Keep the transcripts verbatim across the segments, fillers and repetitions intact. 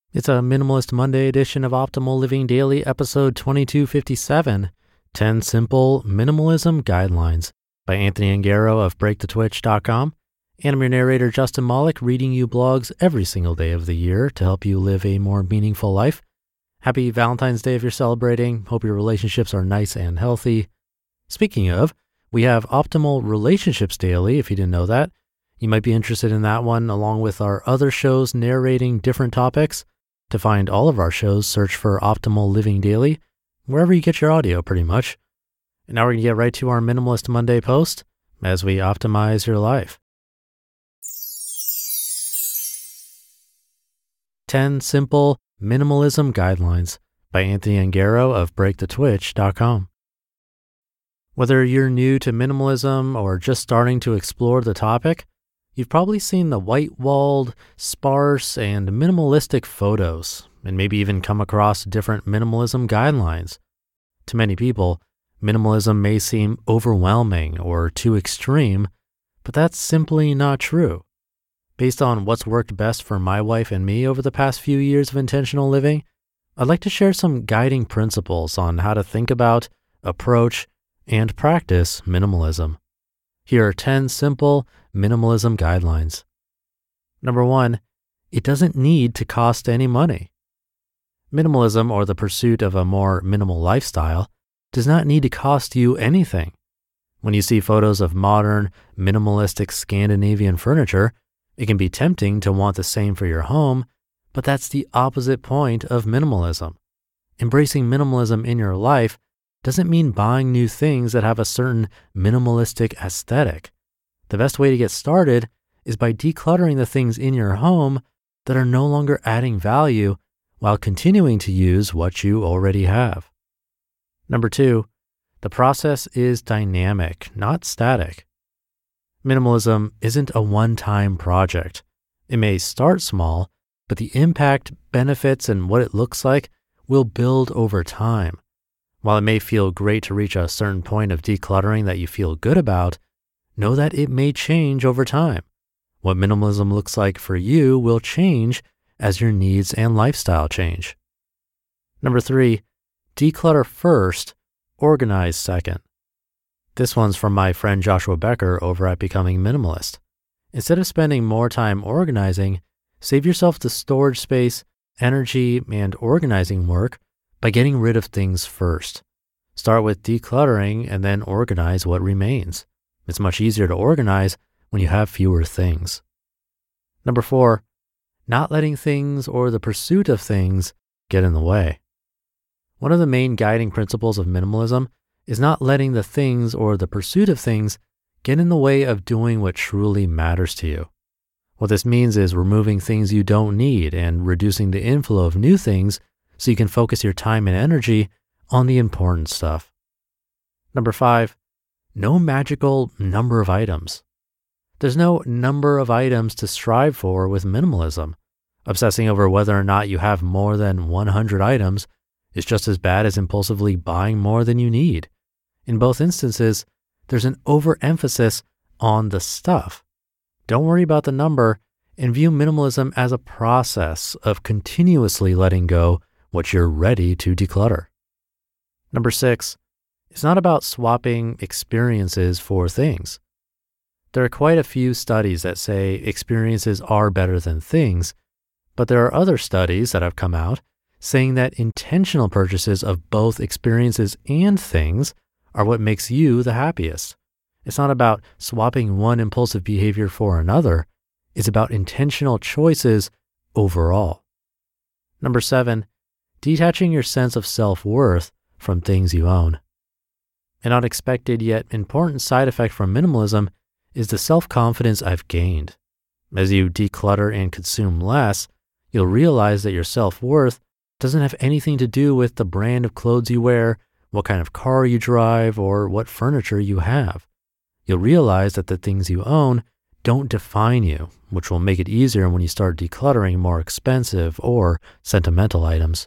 It's a Minimalist Monday edition of Optimal Living Daily, episode twenty-two fifty-seven, ten Simple Minimalism Guidelines by Anthony Ungaro of break the twitch dot com. And I'm your narrator, Justin Malik, reading you blogs every single day of the year to help you live a more meaningful life. Happy Valentine's Day if you're celebrating. Hope your relationships are nice and healthy. Speaking of, we have Optimal Relationships Daily, if you didn't know that. You might be interested in that one, along with our other shows narrating different topics. To find all of our shows, search for Optimal Living Daily, wherever you get your audio pretty much. And now we're going to get right to our Minimalist Monday post as we optimize your life. ten Simple Minimalism Guidelines by Anthony Ungaro of break the twitch dot com. Whether you're new to minimalism or just starting to explore the topic, you've probably seen the white-walled, sparse, and minimalistic photos, and maybe even come across different minimalism guidelines. To many people, minimalism may seem overwhelming or too extreme, but that's simply not true. Based on what's worked best for my wife and me over the past few years of intentional living, I'd like to share some guiding principles on how to think about, approach, and practice minimalism. Here are ten simple minimalism guidelines. Number one, it doesn't need to cost any money. Minimalism, or the pursuit of a more minimal lifestyle, does not need to cost you anything. When you see photos of modern, minimalistic Scandinavian furniture, it can be tempting to want the same for your home, but that's the opposite point of minimalism. Embracing minimalism in your life doesn't mean buying new things that have a certain minimalistic aesthetic. The best way to get started is by decluttering the things in your home that are no longer adding value while continuing to use what you already have. Number two, the process is dynamic, not static. Minimalism isn't a one-time project. It may start small, but the impact, benefits, and what it looks like will build over time. While it may feel great to reach a certain point of decluttering that you feel good about, know that it may change over time. What minimalism looks like for you will change as your needs and lifestyle change. Number three, declutter first, organize second. This one's from my friend Joshua Becker over at Becoming Minimalist. Instead of spending more time organizing, save yourself the storage space, energy, and organizing work by getting rid of things first. Start with decluttering and then organize what remains. It's much easier to organize when you have fewer things. Number four, not letting things or the pursuit of things get in the way. One of the main guiding principles of minimalism is not letting the things or the pursuit of things get in the way of doing what truly matters to you. What this means is removing things you don't need and reducing the inflow of new things so you can focus your time and energy on the important stuff. Number five, no magical number of items. There's no number of items to strive for with minimalism. Obsessing over whether or not you have more than one hundred items is just as bad as impulsively buying more than you need. In both instances, there's an overemphasis on the stuff. Don't worry about the number and view minimalism as a process of continuously letting go what you're ready to declutter. Number six, it's not about swapping experiences for things. There are quite a few studies that say experiences are better than things, but there are other studies that have come out saying that intentional purchases of both experiences and things are what makes you the happiest. It's not about swapping one impulsive behavior for another. It's about intentional choices overall. Number seven, detaching your sense of self-worth from things you own. An unexpected yet important side effect from minimalism is the self-confidence I've gained. As you declutter and consume less, you'll realize that your self-worth doesn't have anything to do with the brand of clothes you wear, what kind of car you drive, or what furniture you have. You'll realize that the things you own don't define you, which will make it easier when you start decluttering more expensive or sentimental items.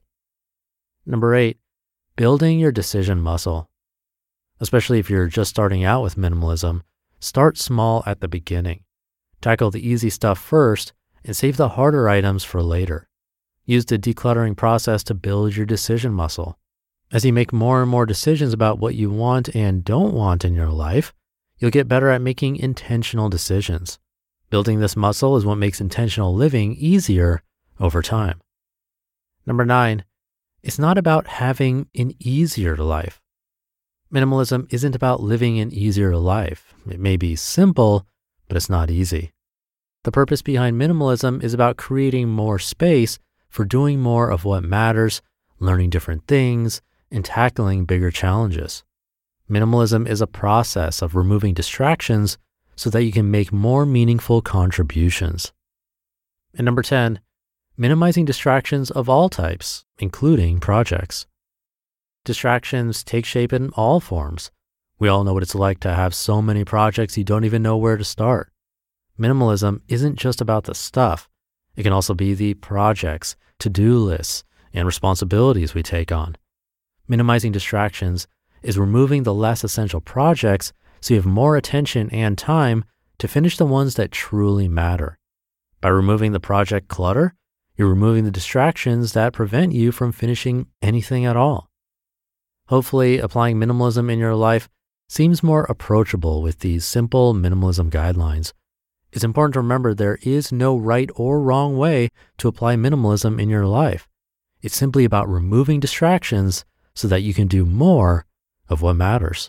Number eight, building your decision muscle. Especially if you're just starting out with minimalism, start small at the beginning. Tackle the easy stuff first and save the harder items for later. Use the decluttering process to build your decision muscle. As you make more and more decisions about what you want and don't want in your life, you'll get better at making intentional decisions. Building this muscle is what makes intentional living easier over time. Number nine, it's not about having an easier life. Minimalism isn't about living an easier life. It may be simple, but it's not easy. The purpose behind minimalism is about creating more space for doing more of what matters, learning different things, and tackling bigger challenges. Minimalism is a process of removing distractions so that you can make more meaningful contributions. And number ten, minimizing distractions of all types, including projects. Distractions take shape in all forms. We all know what it's like to have so many projects you don't even know where to start. Minimalism isn't just about the stuff. It can also be the projects, to-do lists, and responsibilities we take on. Minimizing distractions is removing the less essential projects so you have more attention and time to finish the ones that truly matter. By removing the project clutter, you're removing the distractions that prevent you from finishing anything at all. Hopefully, applying minimalism in your life seems more approachable with these simple minimalism guidelines. It's important to remember there is no right or wrong way to apply minimalism in your life. It's simply about removing distractions so that you can do more of what matters.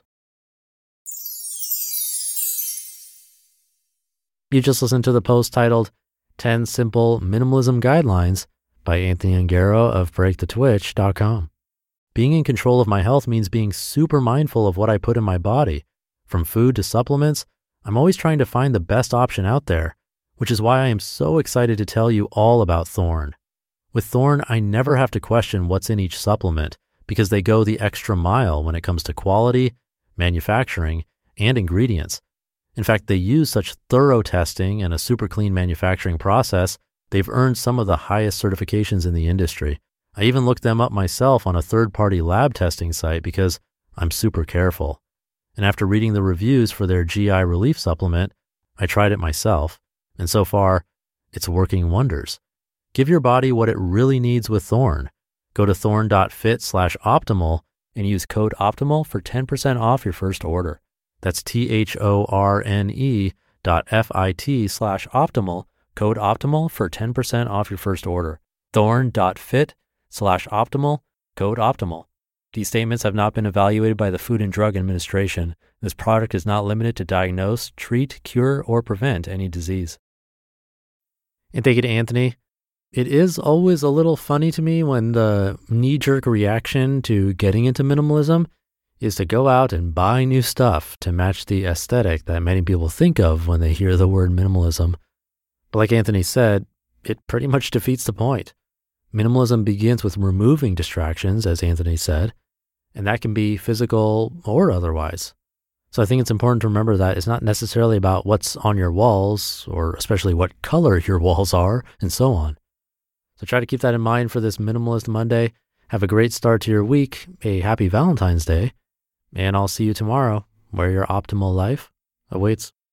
You just listened to the post titled ten Simple Minimalism Guidelines by Anthony Ungaro of break the twitch dot com. Being in control of my health means being super mindful of what I put in my body. From food to supplements, I'm always trying to find the best option out there, which is why I am so excited to tell you all about Thorne. With Thorne, I never have to question what's in each supplement because they go the extra mile when it comes to quality, manufacturing, and ingredients. In fact, they use such thorough testing and a super clean manufacturing process, they've earned some of the highest certifications in the industry. I even looked them up myself on a third-party lab testing site because I'm super careful. And after reading the reviews for their G I relief supplement, I tried it myself. And so far, it's working wonders. Give your body what it really needs with Thorne. Go to thorne.fit slash optimal and use code OPTIMAL for ten percent off your first order. That's T-H-O-R-N-E dot F-I-T slash optimal, code OPTIMAL for ten percent off your first order. Thorne.fit slash optimal, code OPTIMAL. These statements have not been evaluated by the Food and Drug Administration. This product is not limited to diagnose, treat, cure, or prevent any disease. And thank you to Anthony. It is always a little funny to me when the knee-jerk reaction to getting into minimalism is to go out and buy new stuff to match the aesthetic that many people think of when they hear the word minimalism. But like Anthony said, it pretty much defeats the point. Minimalism begins with removing distractions, as Anthony said, and that can be physical or otherwise. So I think it's important to remember that it's not necessarily about what's on your walls, or especially what color your walls are, and so on. So try to keep that in mind for this Minimalist Monday. Have a great start to your week, a happy Valentine's Day, and I'll see you tomorrow where your optimal life awaits.